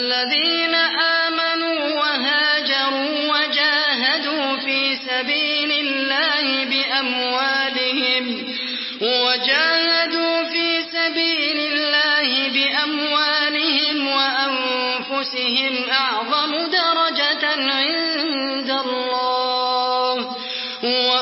الذين آمنوا وهاجروا وجاهدوا في سبيل الله بأموالهم وأنفسهم أعظم درجة عند الله